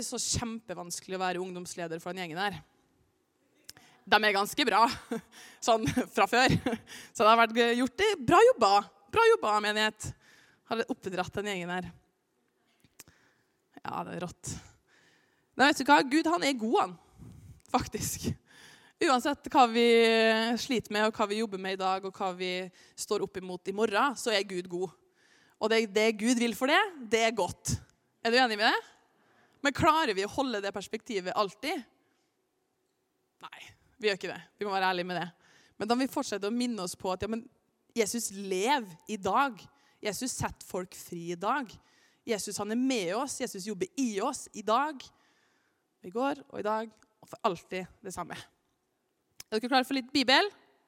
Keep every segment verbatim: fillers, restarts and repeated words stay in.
Så kjempevanskelig å være ungdomsleder for den gjengen her. De er ganske bra, sånn fra før. Så det har vært gjort det. Bra jobba, bra jobba, menighet. Har oppdratt den gjengen her. Ja, det er rått. Men vet du hva? Gud, han er god, han. Faktisk. Uansett hva vi sliter med, og hva vi jobber med i dag, og hva vi står opp imot i morgen, så er Gud god. Og det, det Gud vil for det, det er godt. Er du enig med det? Men klarer vi å holde det perspektivet alltid? Nei, vi gjør ikke det. Vi må være ærlige med det. Men da må vi fortsette å minne oss på at ja, men Jesus lever i dag. Jesus setter folk fri i dag. Jesus han er med oss. Jesus jobber i oss i dag. I går og i dag, og for alltid det samme. Er dere klare for litt Bibel?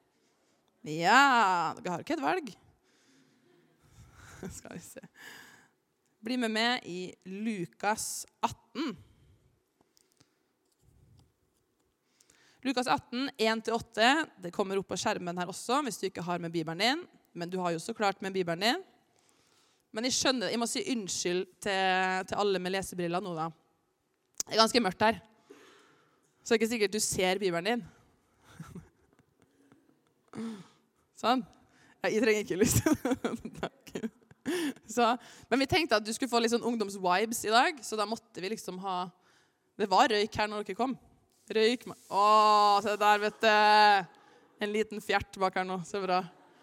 Ja, dere har ikke et valg. Skal vi se. Bli med meg i Lukas atten. Lukas atten, en til åtte. Det kommer opp på skjermen her også, hvis du ikke har med Bibelen din. Men du har jo så klart med Bibelen din. Men jeg skjønner, jeg må si unnskyld til, til alle med lesebriller nå da. Det er ganske mørkt her. Så det er ikke sikkert du ser Bibelen din. Sånn. Jeg trenger ikke lyst. Takk. Så, men vi tenkte at du skulle få litt sånn ungdomsvibes i dag, så da måtte vi liksom ha... Det var røyk her når dere kom. Røyk. Åh, se der, vet du. En liten fjert bak her nå. Så bra.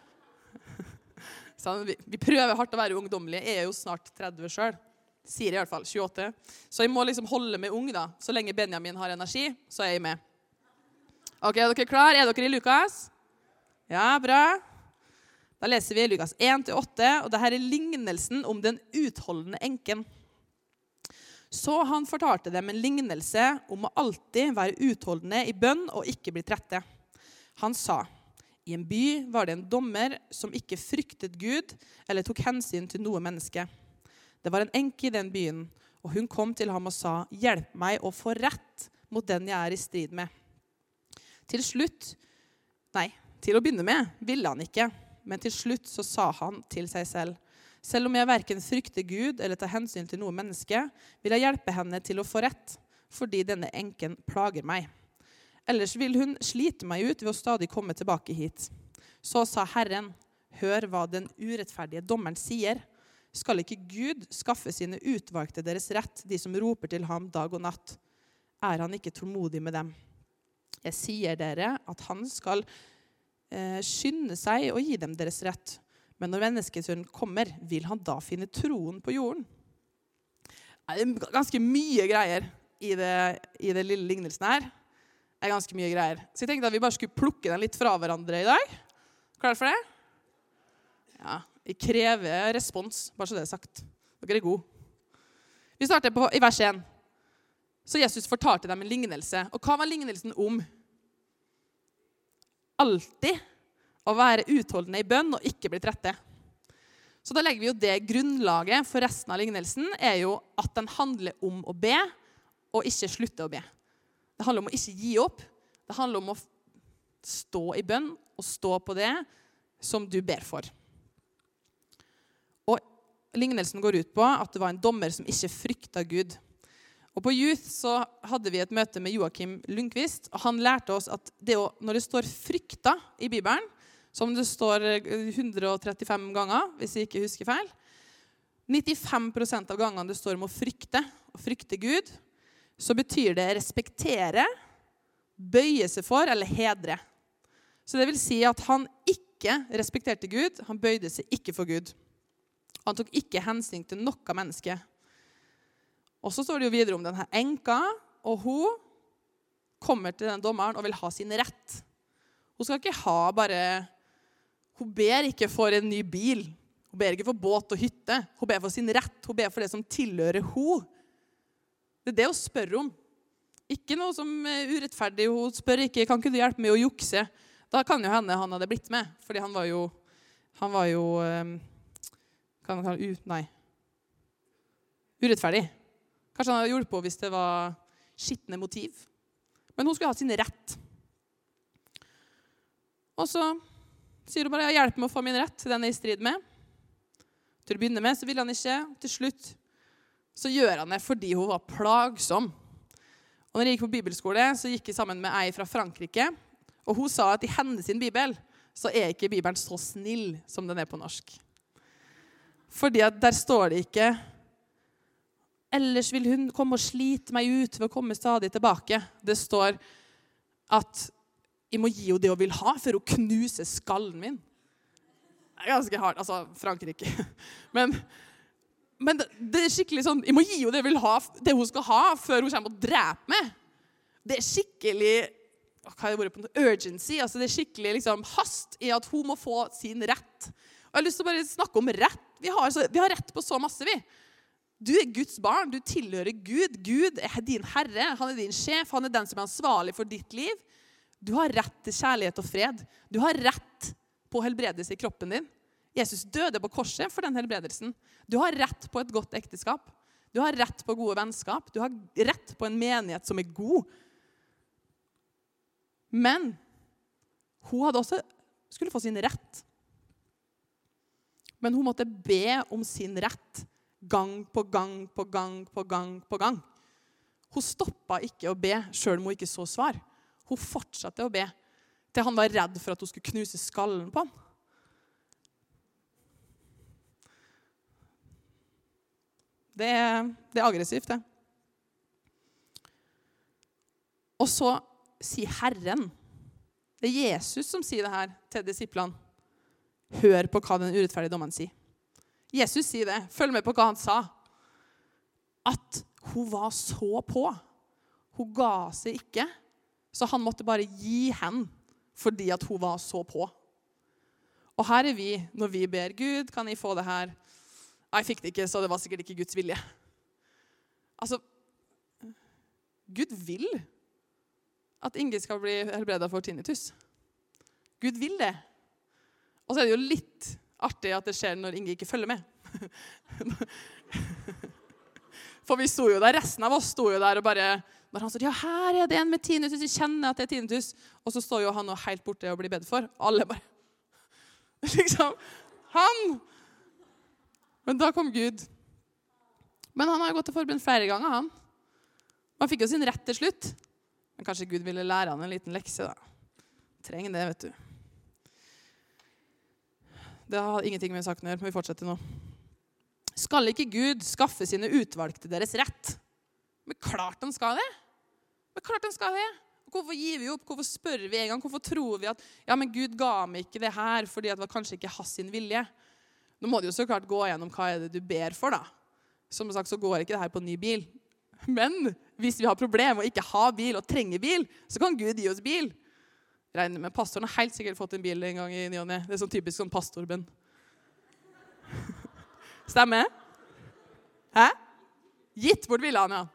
Så vi, vi prøver hardt å være ungdomlige. Jeg er jo snart tretti selv. Sier jeg i hvert fall, tjueåtte. Så jeg må liksom holde meg ung da. Så lenge Benjamin har energi, så er jeg med. Ok, er dere klar? Er dere i Lukas? Ja, bra. Da leser vi Lukas en til åtte, og dette er lignelsen om den utholdende enken. Så han fortalte dem en lignelse om å alltid være utholdende i bønn og ikke bli trette. Han sa, i en by var det en dommer som ikke fryktet Gud eller tok hensyn til noe menneske. Det var en enke i den byen, og hun kom til ham og sa, hjelp meg å få rett mot den jeg er i strid med. Til slutt, nei, til å begynne med, ville han ikke. Men til slutt så sa han til seg selv, selv om jeg hverken frykter Gud eller tar hensyn til noe menneske, vil jeg hjelpe henne til å få rett, fordi denne enken plager meg. Ellers vil hun slite meg ut ved å stadig komme tilbake hit. Så sa Herren, hør hva den urettferdige dommeren sier. Skal ikke Gud skaffe sine utvalgte deres rett, de som roper til ham dag og natt? Er han ikke tålmodig med dem? Jeg sier dere at han skal skynde seg og gi dem deres rett. Men når menneskesønnen kommer, vil han da finne troen på jorden? Det er ganske mye greier i det, i det lille lignelsen her. Det er ganske mye greier. Så jeg tenkte at vi bare skulle plukke den litt fra hverandre i dag. Klar for det? Ja, jeg krever respons, bare så det er sagt. Dere er gode. Vi starter på, i vers en. Så Jesus fortalte dem en lignelse. Og hva var lignelsen om? Alltid å være utholdende i bønn og ikke bli trette. Så da legger vi jo det grunnlaget for resten av lignelsen er jo at den handler om å be og ikke slutte å be. Det handler om å ikke gi opp. Det handler om å stå i bønn og stå på det som du ber for. Og lignelsen går ut på at det var en dommer som ikke fryktet Gud. Og på Youth så hadde vi et møte med Joakim Lundqvist, og han lærte oss at det å, når det står frykta i Bibelen, som det står hundre og trettifem ganger, hvis jeg ikke husker feil, nittifem prosent av gangene det står om å frykte, og frykte Gud, så betyr det respektere, bøye seg for eller hedre. Så det vil si at han ikke respekterte Gud, han bøyde seg ikke for Gud. Han tok ikke hensyn til noe menneske. Og så står det jo videre om denne enka, og hun kommer til den dommeren og vil ha sin rett. Hun skal ikke ha bare, hun ber ikke for en ny bil, hun ber ikke for båt og hytte, hun ber for sin rett, hun ber for det som tilhører hun. Det er det hun spør om. Ikke noe som er urettferdig, hun spør ikke, kan ikke du hjelpe meg å jukse? Da kan jo henne han hadde blitt med, fordi han var jo, han var jo, kan man kalle ut, nei, urettferdig. Kanskje han hadde hjulpet på hvis det var skittende motiv. Men hun skulle ha sin rett. Og så sier hun bare, jeg hjelper meg å få min rett til den jeg er i strid med. Til å begynne med så vil han ikke. Til slutt så gjør han det fordi hun var plagsom. Og når jeg gikk på bibelskole, så gikk jeg sammen med ei fra Frankrike, og hun sa at i hennes sin bibel, så er ikke Bibelen så snill som den er på norsk. Fordi at der står det ikke, ellers vil hun komme og slite meg ut ved å komme stadig tilbake. Det står at jeg må gi henne det hun vil ha, for å knuse skallen min. Det er ganske hardt, altså Frankrike. Men, men det, det er skikkelig sånn, jeg må gi henne det hun vil ha, det hun skal ha, før hun kommer og dreper meg. Det er skikkelig, hva er det ordet på noe? Urgency, altså det er skikkelig liksom, hast i at hun må få sin rett. Og jeg har lyst til å bare snakke om rett. Vi har, så, vi har rett på så masse, vi. Du er Guds barn, du tilhører Gud. Gud er din herre, han er din sjef, han er den som er ansvarlig for ditt liv. Du har rett til kjærlighet og fred. Du har rett på helbredelse i kroppen din. Jesus døde på korset for den helbredelsen. Du har rett på et godt ekteskap. Du har rett på gode vennskap. Du har rett på en menighet som er god. Men hun hadde også, skulle få sin rett. Men hun måtte be om sin rett gang på gang på gang på gang på gang. Hun stoppet ikke å be, selv om hun ikke så svar. Hun fortsatte å be, til han var redd for at hun skulle knuse skallen på han. Det er, det er aggressivt, det. Og så sier Herren, det er Jesus som sier det her til disiplene. Hør på hva den urettferdige dommeren sier. Jesus sier det. Følg med på hva han sa. At hun var så på. Hun ga seg ikke. Så han måtte bare gi henne fordi at hun var så på. Og her er vi, når vi ber Gud, kan jeg få det her? Jeg fikk det ikke, så det var sikkert ikke Guds vilje. Altså, Gud vil at Ingrid skal bli helbredet for tinnitus. Gud vil det. Og så er det jo litt artig at det skjer når Inge ikke følger med. For vi sto jo der, resten av oss sto jo der og bare, når han sa, ja, her er det en med tinnitus, jeg kjenner at det er tinnitus. Og så står jo han og helt borte og blir bedt for. Alle bare, liksom, han. Men da kom Gud. Men han har jo gått til forbund flere ganger, han. Han fikk jo sin rett til slutt. Men kanskje Gud ville lære han en liten lekse da. Trenger det, vet du. Det har ingenting med saken å gjøre, men vi fortsetter nå. Skal ikke Gud skaffe sine utvalgte deres rett? Men klart han skal det. Men klart han skal det. Hvorfor gir vi opp? Hvorfor spør vi en gang? Hvorfor tror vi at ja, men Gud ga meg ikke det her, fordi det var kanskje ikke hans sin vilje? Nå må du jo så klart gå gjennom hva er det du ber for da. Som sagt så går ikke det her på ny bil. Men hvis vi har problem og ikke har bil og trenger bil, så kan Gud gi oss bil. Regner med pastoren har helt sikkert fått en bil en gang i ny og ne. Det er sånn typisk sånn pastorbønn. Stemmer? Hæ? Gitt bort bilen, ja.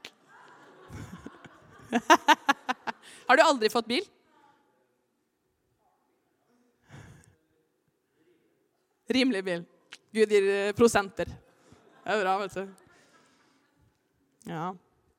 Har du aldri fått bil? Rimelig bil. Gud gir prosenter. Det er bra, vet du. Ja.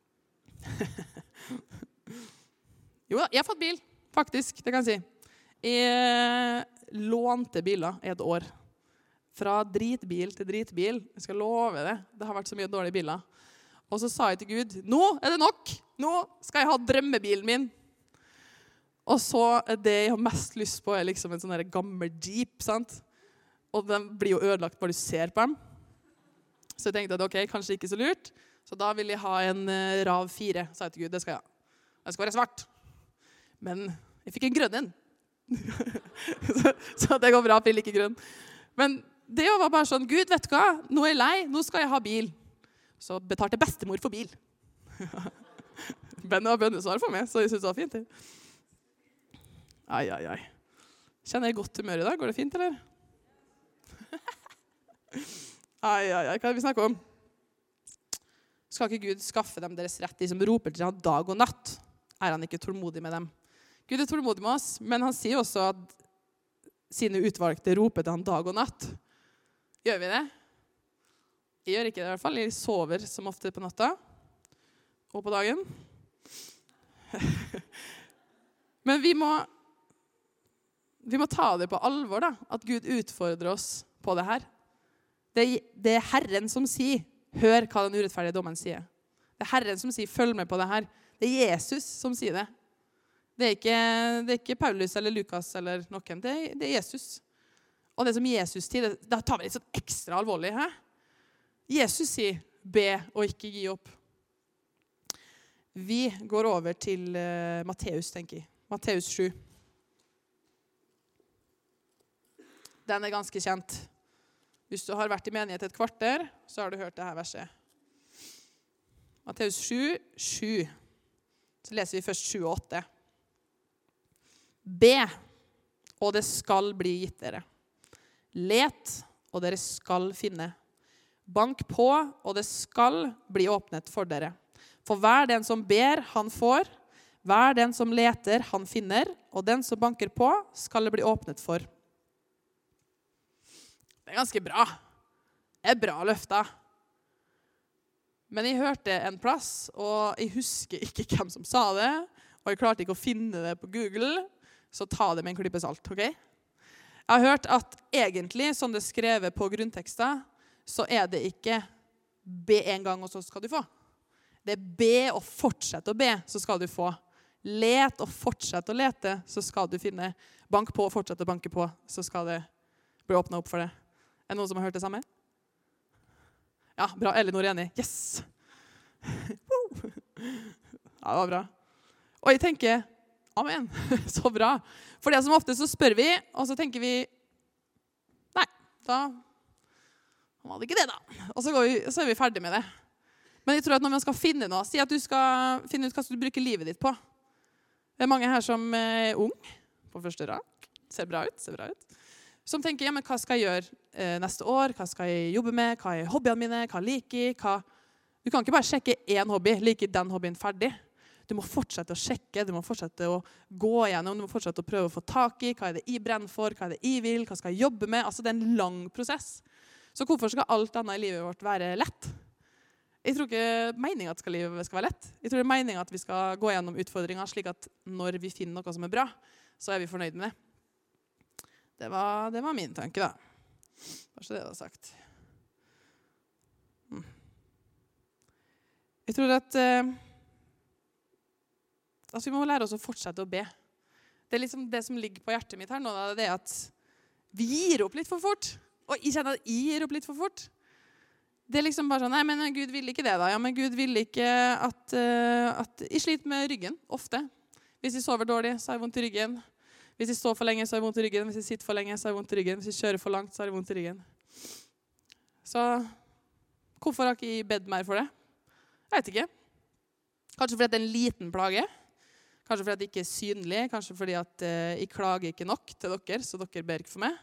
Jo da, jeg har fått bil. Faktisk, det kan jeg si. Jeg lånte biler i et år. Fra dritbil til dritbil. Jeg skal love det. Det har vært så mye dårlige biler. Og så sa jeg til Gud, nå er det nok. Nå skal jeg ha drømmebilen min. Og så er det jeg har mest lyst på er liksom en sånn der gammel Jeep, sant? Og den blir jo ødelagt bare du ser på den. Så jeg tenkte at ok, kanskje ikke så lurt. Så da vil jeg ha en uh, RAV fire, sa jeg til Gud. Det skal jeg ha. Den skal være svart. Men jeg fikk en grønn en. så, så det går bra, for jeg liker grønn. Men det var bare sånn, Gud, vet du hva? Nå er jeg lei, nå skal jeg ha bil. Så betalte bestemor for bil. Ben var bønnesvar for meg, så jeg synes det var fint. Ai, ai, ai. Kjenner jeg godt humør i dag? Går det fint, eller? ai, ai, ai. Hva er det vi snakker om? Skal ikke Gud skaffe dem deres rett, de som roper til han dag og natt? Er han ikke tålmodig med dem? Gud er tålmodig med oss, men han sier også at sine utvalgte roper til han dag og natt. Gjør vi det? Jeg gjør ikke det i hvert fall. Jeg sover som ofte på natta og på dagen. Men vi må, vi må ta det på alvor da, at Gud utfordrer oss på det her. Det, det er Herren som sier, hør hva den urettferdige dommen sier. Det er Herren som sier, følg med på det her. Det er Jesus som sier det. Det er ikke, det er ikke Paulus eller Lukas eller noen. Det er, det er Jesus. Og det som Jesus sier, det, det tar vi litt sånn ekstra alvorlig. Hæ? Jesus sier, be og ikke gi opp. Vi går over til uh, Matteus, tenker jeg. Matteus sju. Den er ganske kjent. Hvis du har vært i menighet et kvarter, så har du hørt dette verset. Matteus sju, sju. Så leser vi først sju og åtte. Be, og det skal bli gitt dere. Let, og dere skal finne. Bank på, og det skal bli åpnet for dere. For hver den som ber, han får. Hver den som leter, han finner. Og den som banker på, skal det bli åpnet for. Det er ganske bra. Det er bra løfta. Men jeg hørte en plass, og jeg husker ikke hvem som sa det, og jeg klarte ikke å finne det på Google, så ta det med en klype salt, ok? Jeg har hørt at egentlig, som det er skrevet på grunntekster, så er det ikke be en gang, og så skal du få. Det er be og fortsette å be, så skal du få. Let og fortsette å lete, så skal du finne. Bank på og fortsette å banke på, så skal det bli åpnet opp for det. Er det noen som har hørt det samme? Ja, bra. Elinor er enig. Yes! Ja, det var bra. Og jeg tenker, amen, så bra. For det som ofte så spør vi, og så tenker vi, nei, da var det ikke det da. Og så, går vi, så er vi ferdig med det. Men jeg tror at når man skal finne noe, si at du skal finne ut hva du bruker livet ditt på. Det er mange her som er ung, på første rad. Ser bra ut, ser bra ut. Som tenker, ja, men hva skal jeg gjøre eh, neste år? Hva skal jeg jobbe med? Hva er hobbyene mine? Hva liker jeg? Hva... Du kan ikke bare sjekke én hobby, like den hobbyen ferdig. Du må fortsette å sjekke, du må fortsette å gå igjennom, du må fortsette å prøve å få tak i, hva er det jeg brenner for, hva er det jeg vil, hva skal jeg jobbe med? Altså, det er en lang prosess. Så hvorfor skal alt annet i livet vårt være lett? Jeg tror ikke meningen at livet skal være lett. Jeg tror det er meningen at vi skal gå gjennom utfordringer, slik at når vi finner noe som er bra, så er vi fornøyd med det. Det var, det var min tanke, da. Bare så det var sagt. Mm. Jeg tror at, eh, at vi må lære oss å fortsette å be. Det er liksom det som ligger på hjertet mitt her nå, det er at vi gir opp litt for fort. Og jeg kjenner at jeg gir opp litt for fort. Det er liksom bare sånn, nei, men Gud vil ikke det da. Ja, men Gud vil ikke at, uh, at jeg sliter med ryggen, ofte. Hvis jeg sover dårlig, så har jeg vondt i ryggen. Hvis jeg står for lenge, så har jeg vondt i ryggen. Hvis jeg sitter for lenge, så har jeg vondt i ryggen. Hvis jeg kjører for langt, så har jeg vondt i ryggen. Så hvorfor har ikke jeg bedt mer for det? Jeg vet ikke. Kanskje fordi det er en liten plage. Kanskje fordi det ikke er synlig. Kanskje fordi at uh, jeg klager ikke nok til dere, så dere ber ikke for meg.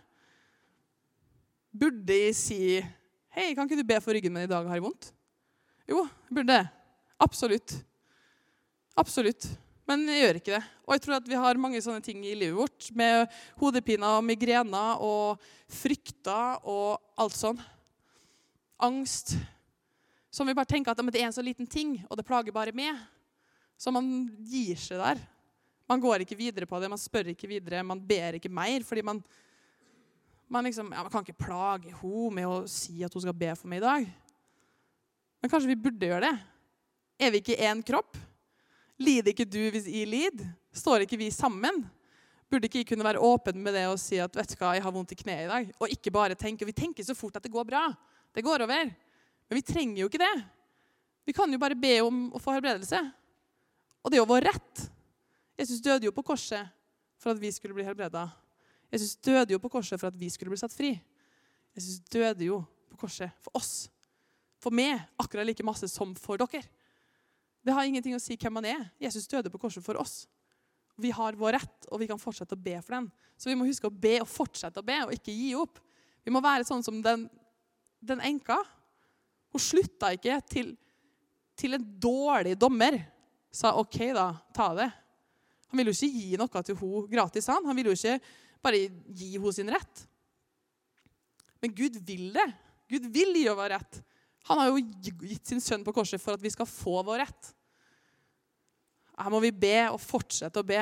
Burde jeg si, hei, kan ikke du be for ryggen min i dag, har jeg vondt? Jo, jeg burde det. Absolutt. Absolutt. Men jeg gjør ikke det. Og jeg tror at vi har mange sånne ting i livet vårt, med hodepiner, migrener og frykter og alt sånn. Angst. Som vi bare tenker at det er en så liten ting, og det plager bare meg. Så man gir seg der. Man går ikke videre på det, man spør ikke videre, man ber ikke mer, fordi man, man liksom, ja, man kan ikke plage henne med å si at hun skal be for meg i dag. Men kanskje vi burde gjøre det. Er vi ikke en kropp? Lider ikke du hvis jeg lider? Står ikke vi sammen? Burde ikke jeg kunne være åpen med det og si at vet du hva, jeg har vondt i kneet i dag? Og ikke bare tenke, vi tenker så fort at det går bra. Det går over. Men vi trenger jo ikke det. Vi kan jo bare be om å få helbredelse. Og det er jo vår rett. Jesus døde jo på korset for at vi skulle bli helbredet. Jesus døde jo på korset for at vi skulle bli satt fri. Jesus døde jo på korset for oss. For meg, akkurat like masse som for dere. Det har ingenting å si hvem man er. Jesus døde på korset for oss. Vi har vår rett, og vi kan fortsette å be for den. Så vi må huske å be og fortsette å be, og ikke gi opp. Vi må være sånn som den, den enka. Hun slutta ikke til, til en dårlig dommer. Sa, ok da, ta det. Han ville jo ikke gi noe til henne gratis. Han, han ville jo ikke bare gi henne sin rett. Men Gud vil det. Gud vil gi henne rett. Han har jo gitt sin sønn på korset for at vi skal få vår rett. Her må vi be og fortsette å be.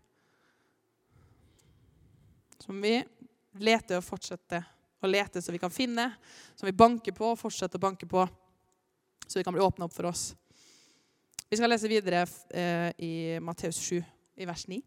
Så må vi lete og fortsette å lete så vi kan finne. Så vi banker på og fortsette å banke på. så vi kan bli åpnet opp for oss. Vi skal lese videre eh, i Matteus sju, i vers ni.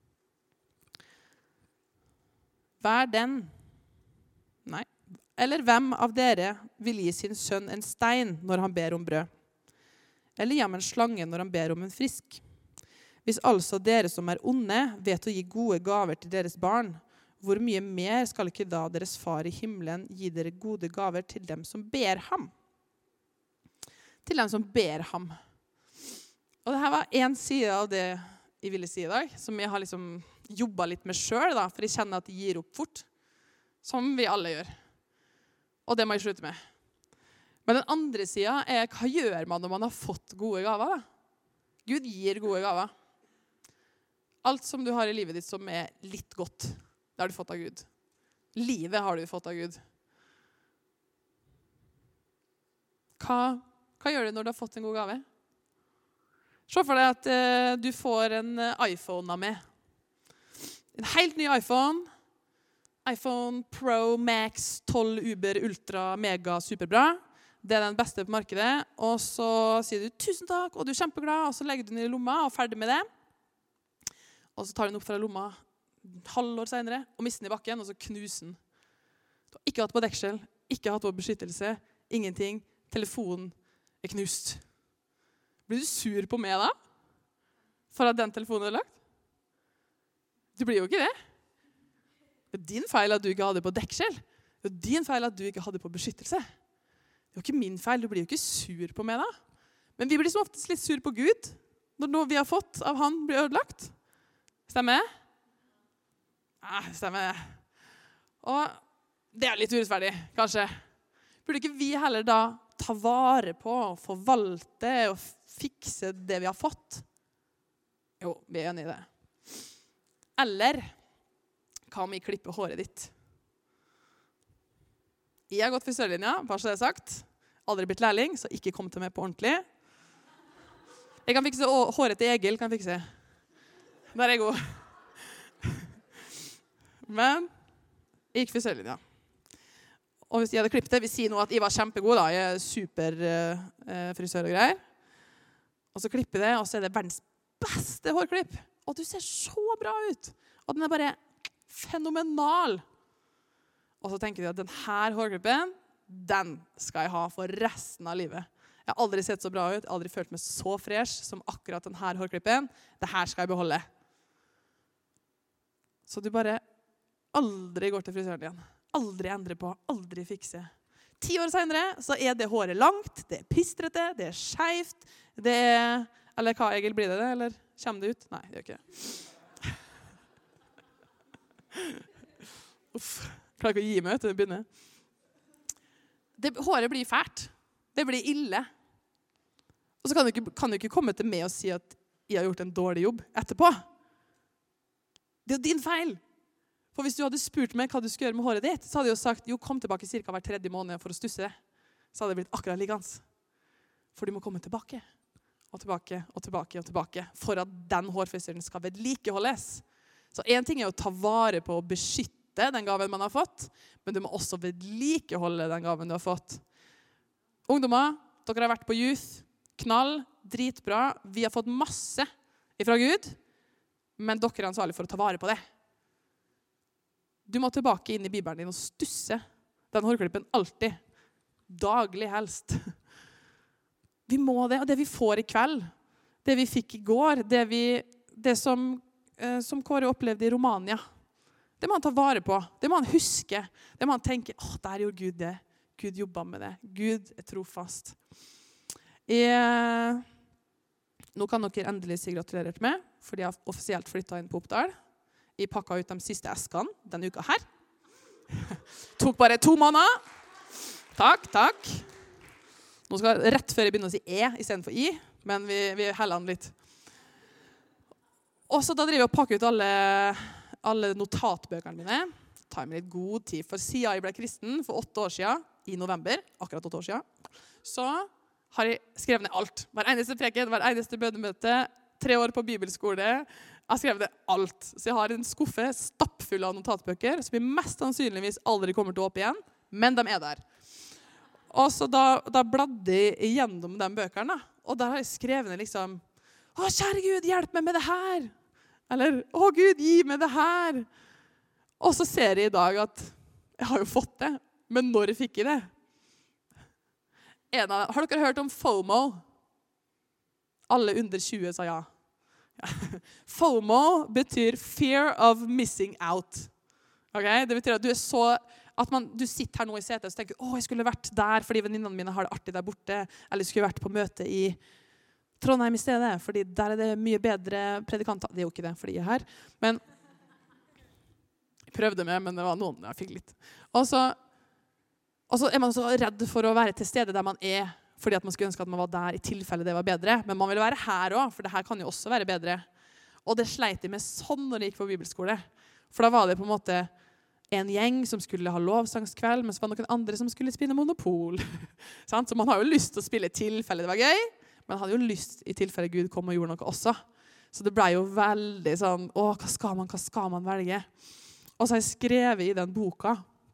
Vær den, nei, eller hvem av dere vil gi sin sønn en stein når han ber om brød? Eller gi ham en slange når han ber om en frisk? Hvis altså dere som er onde vet å gi gode gaver til deres barn, hvor mye mer skal ikke da deres far i himmelen gi dere gode gaver til dem som ber ham? Til dem som ber ham. Og dette var en side av det jeg ville si i dag, som jeg har liksom jobbet litt med selv, da, for jeg kjenner at jeg gir opp fort, som vi alle gjør. Og det må jeg slutte med. Men den andre siden er, hva gjør man når man har fått gode gaver? Da? Gud gir gode gaver. Alt som du har i livet ditt som er litt godt, det har du fått av Gud. Livet har du fått av Gud. Hva, hva gjør du når du har fått en god gave? Se for deg at eh, du får en iPhone av meg. En helt ny iPhone. iPhone Pro Max tolv Uber Ultra Mega Superbra. Det er den beste på markedet. Og så sier du tusen takk, og du er kjempeglad, og så legger du den i lomma og er ferdig med det. Og så tar du den opp fra lomma halvår senere og mister den i bakken, og så knuser den. Du har ikke hatt på deksel, ikke hatt på beskyttelse, ingenting. Telefonen er knust. Blir du sur på meg da? For at den telefonen er lagt? Du blir jo ikke det. Det er din feil at du ikke hadde på deksel. Det er din feil at du ikke hadde på beskyttelse. Det er jo ikke min feil. Du blir jo ikke sur på meg da. Men vi blir som oftest litt sur på Gud når noe vi har fått av han blir ødelagt. Stemmer? Ja, stemmer. Og det er litt urettferdig, kanskje. Burde ikke vi heller da ta vare på, forvalte og fikse det vi har fått? Jo, vi er enige i det. Eller, hva om vi klipper håret ditt? Jeg har gått frisørlinja, bare så det er sagt. Aldri blitt lærling, så ikke kom til meg på ordentlig. Jeg kan fikse håret til Egil, kan jeg fikse. Der er jeg god. Men, jeg gikk frisørlinja. Og hvis jeg hadde klippet det, vi sier nå at jeg var kjempegod da. Jeg er super uh, frisør og greier. Og så klipper jeg det, og så er det verdens beste hårklipp. Og du ser så bra ut. Og den er bare fenomenal. Og så tenker de at denne hårklippen, den skal jeg ha for resten av livet. Jeg har aldri sett så bra ut, aldri følt meg så fresh som akkurat denne hårklippen. Dette skal jeg beholde. Så du bare aldri går til frisøren igjen. Aldri endre på, aldri fikse. Ti år senere så er det håret langt, det er pistrete, det er skjevt, det er... Eller hva, Egil, blir det det, eller kommer det ut? Nei, det gjør ikke det. Uff, klarer ikke å gi meg ut til det begynner. Det, håret blir fælt. Det blir ille. Og så kan du, ikke, kan du ikke komme til meg og si at jeg har gjort en dårlig jobb etterpå. Det er jo din feil. For hvis du hadde spurt meg hva du skulle gjøre med håret ditt, så hadde jeg jo sagt, jo, kom tilbake cirka hver tredje måned for å stusse det. Så hadde det blitt akkurat likans. For du må komme tilbake, og tilbake, og tilbake, og tilbake, for at den hårfrisøren skal vedlikeholdes. Så en ting er å ta vare på og beskytte den gaven man har fått, men du må også vedlikeholde den gaven du har fått. Ungdommer, dere har vært på youth, knall, dritbra. Vi har fått masse ifra Gud, men dere er ansvarlig for å ta vare på det. Du må tilbake inn i Bibelen din og stusse den hårklippen alltid. Daglig helst. Vi må det, og det vi får i kveld, det vi fikk i går, det, vi, det som, eh, som Kåre opplevde i Romania, det må han ta vare på. Det må han huske. Det må han tenke, åh, der gjorde Gud det. Gud jobbet med det. Gud er trofast. Jeg, nå kan dere endelig si gratulerer til meg, fordi jeg har offisielt flyttet inn på Oppdal. Jeg pakket ut de siste eskene denne uka her. Tok bare to måneder. Takk, takk. Nå skal jeg rett før jeg begynner å si E i stedet for I, men vi, vi heller den litt. Og så da driver jeg og pakker ut alle, alle notatbøkene mine. Tar meg litt god tid, for siden jeg ble kristen for åtte år siden, i november, akkurat åtte år siden, så har jeg skrevet ned alt. Hver eneste preken, hver eneste bønnemøte, tre år på bibelskole. Jeg har skrevet det alt. Så jeg har en skuffe stappfull av notatbøker, som jeg mest sannsynligvis aldri kommer til å åpne igjen, men de er der. Og så da, da bladde jeg igjennom de bøkene, da. Og der har jeg skrevet liksom, «Å, kjære Gud, hjelp meg med det her!» Eller, «Å, Gud, gi meg det her!» Og så ser jeg i dag at jeg har jo fått det, men når fikk jeg det? En av, har dere hørt om FOMO? Alle under tjue sa ja. FOMO betyr fear of missing out. Okay? Det betyr at du er så... At man, du sitter her nå i setet og tenker, «Å, jeg skulle vært der fordi venninnene mine har det artig der borte», eller jeg skulle vært på møte i Trondheim i stedet, fordi der er det mye bedre predikanter. Det er jo ikke det, fordi jeg er her. Men jeg prøvde med, men det var noen jeg fikk litt. Og så, og så er man så redd for å være til stede der man er, fordi at man skulle ønske at man var der i tilfelle det var bedre. Men man vil være her også, for det her kan jo også være bedre. Og det sleit jeg med sånn når jeg gikk på bibelskole. For da var det på en måte en gjeng som skulle ha lovsangskveld, men så var det noen andre som skulle spille Monopol. Så man har jo lyst til å spille i tilfelle det var gøy, men hadde jo lyst i tilfelle Gud kom og gjorde noe også. Så det ble jo veldig sånn, «Å, hva skal man, hva skal man velge?» Og så har jeg skrevet i den boka,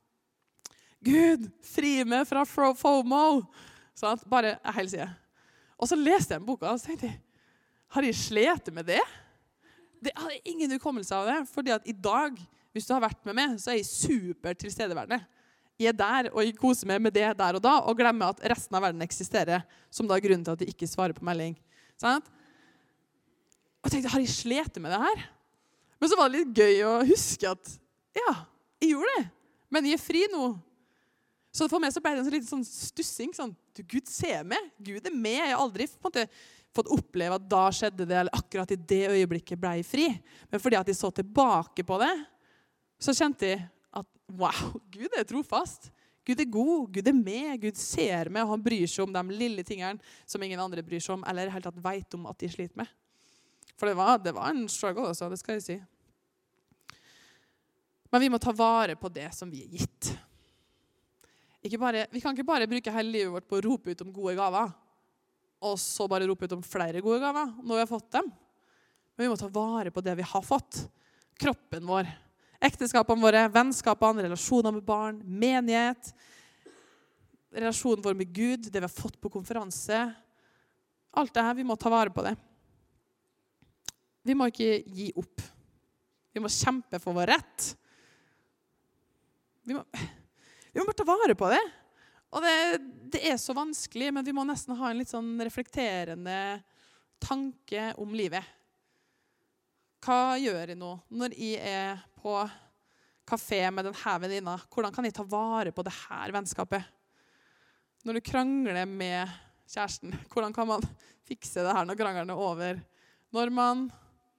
«Gud, fri meg fra FOMO!» Sånn, bare en hel side. Og så leste jeg den boka, og så tenkte jeg, har jeg slet med det? Det hadde ingen hukommelse av det, fordi at i dag, hvis du har vært med meg, så er jeg super tilstedeværende. Jeg er der, og jeg koser meg med det der og da, og glemmer at resten av verden eksisterer, som da er grunnen til at jeg ikke svarer på melding. Sånn? Og jeg tenkte, har jeg slet med det her? Men så var det litt gøy å huske at, ja, jeg gjorde det, men jeg er fri nå. Så for meg så ble det en litt sånn stussing, sånn, du, Gud ser meg, Gud er med, jeg har aldri på en måte fått oppleve at da skjedde det, eller akkurat i det øyeblikket ble jeg fri. Men fordi at jeg så tilbake på det, så kjente jeg at, wow, Gud er trofast. Gud er god, Gud er med, Gud ser meg, og han bryr seg om de lille tingene som ingen andre bryr seg om, eller helt tatt vet om at de sliter med. For det var, det var en struggle også, det skal jeg si. Men vi må ta vare på det som vi er gitt. Ikke bare, vi kan ikke bare bruke hele livet vårt på å rope ut om gode gaver, og så bare rope ut om flere gode gaver når vi har fått dem. Men vi må ta vare på det vi har fått. Kroppen vår, ekteskapene våre, vennskapene, relasjoner med barn, menighet, relasjonen vår med Gud, det vi har fått på konferanse. Alt det her, vi må ta vare på det. Vi må ikke gi opp. Vi må kjempe for vår rett. Vi må, vi må bare ta vare på det. Og det, det er så vanskelig, men vi må nesten ha en litt sånn reflekterende tanke om livet. Hva gjør jeg nå når jeg er på kafé med denne venninna? Hvordan kan jeg ta vare på det her vennskapet? Når du krangler med kjæresten, hvordan kan man fikse det her når kranglene er over? Når man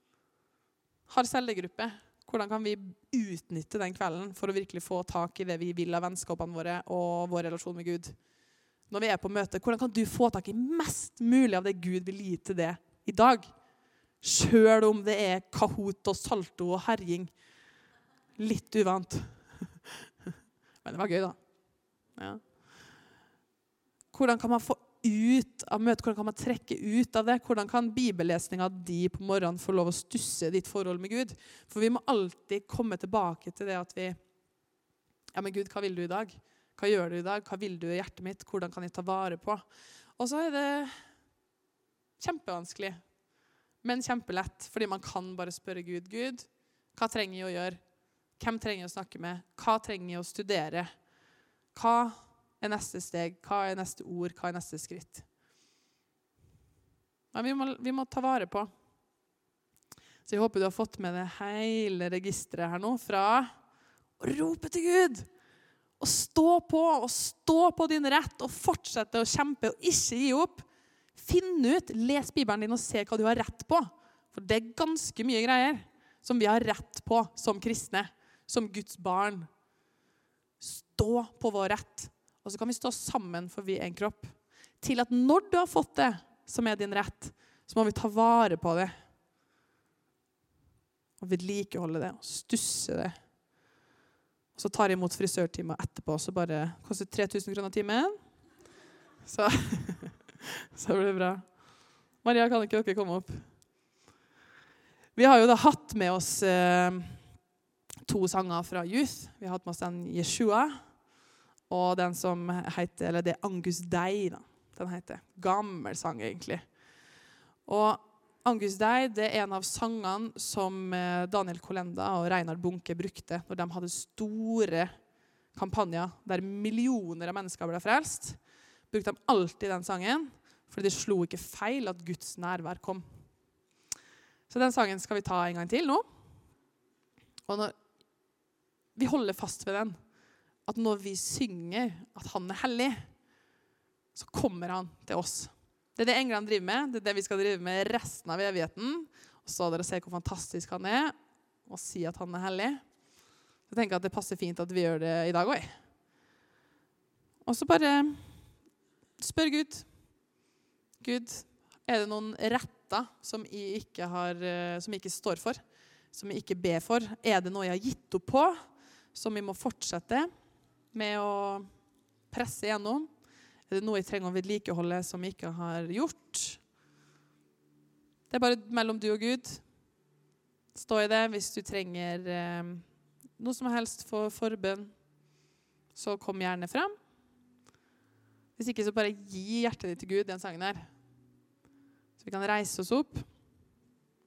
har cellegruppe, hvordan kan vi utnytte den kvelden for å virkelig få tak i det vi vil av vennskapene våre og vår relasjon med Gud? Når vi er på møte, hvordan kan du få tak i mest mulig av det Gud vil gi til det i dag? Selv om det er Kahoot og salto og herjing. Litt uvant. Men det var gøy da. Ja. Hvordan kan man få ut av møtet? Hvordan kan man trekke ut av det? Hvordan kan bibellesninga di på morgenen få lov å stusse ditt forhold med Gud? For vi må alltid komme tilbake til det at vi, ja, men Gud, hva vil du i dag? Hva gjør du i dag? Hva vil du i hjertet mitt? Hvordan kan jeg ta vare på? Og så er det kjempevanskelig, men kjempelett, fordi man kan bare spørre Gud, Gud, hva trenger jeg å gjøre? Hvem trenger jeg å snakke med? Hva trenger jeg å studere? Hva er neste steg? Hva er neste ord? Hva er neste skritt? Men vi må, vi må ta vare på. Så jeg håper du har fått med det hele registret her nå, fra å rope til Gud, og stå på, og stå på din rett, og fortsette å kjempe, og ikke gi opp. Finn ut, les Bibelen din og se hva du har rett på. For det er ganske mye greier som vi har rett på som kristne, som Guds barn. Stå på vår rett. Og så kan vi stå sammen for vi er en kropp. Til at når du har fått det som er din rett, så må vi ta vare på det. Og vedlikeholde det, og stusse det. Og så tar jeg imot frisørtimer etterpå, så bare koster tre tusen kroner timen. Så... Så blir det bra. Maria, kan ikke dere komme opp? Vi har jo da hatt med oss eh, to sanger fra Youth. Vi har hatt med oss den Yeshua. Og den som heter, eller det er Angus Dei, da. Den heter. Gammel sang, egentlig. Og Angus Dei, det er en av sangene som Daniel Kolenda og Reinhard Bunke brukte når de hadde store kampanjer der millioner av mennesker ble frelst. Brukte de alltid den sangen, for det slo ikke feil at Guds nærvær kom. Så den sangen skal vi ta en gang til nå. Og når vi holder fast ved den, at når vi synger at han er hellig, så kommer han til oss. Det er det englene driver med, det er det vi skal drive med resten av evigheten. Og så dere ser hvor fantastisk han er, og si at han er hellig. Jeg tenker at det passer fint at vi gjør det i dag også. Og så bare spør Gud. Gud, er det noen retter som jeg ikke, har, som jeg ikke står for? Som jeg ikke ber for? Er det noe jeg har gitt opp på? Som jeg må fortsette med å presse gjennom? Er det noe jeg trenger å vedlikeholde som jeg ikke har gjort? Det er bare mellom du og Gud. Stå i det hvis du trenger eh, noe som helst for forbønn. Så kom gjerne frem. Hvis ikke så bare gi hjertet ditt til Gud den sangen her. Så vi kan reise oss opp.